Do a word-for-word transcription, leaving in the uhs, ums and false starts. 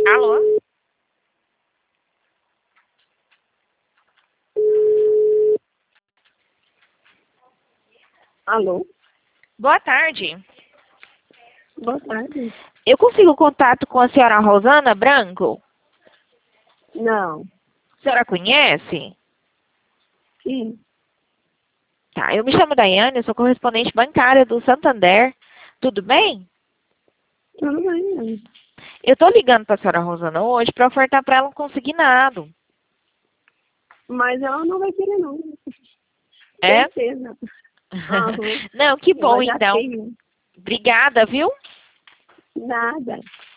Alô? Alô? Boa tarde. Boa tarde. Eu consigo contato com a senhora Rosana Branco? Não. A senhora conhece? Sim. Tá, eu me chamo Daiane, eu sou correspondente bancária do Santander. Tudo bem? Tudo bem. Eu tô ligando pra senhora Rosana hoje para ofertar para ela um consignado. Mas ela não vai querer, não. É? Certeza. Aham. Não, que bom Ela já então. tem. Obrigada, viu? Nada.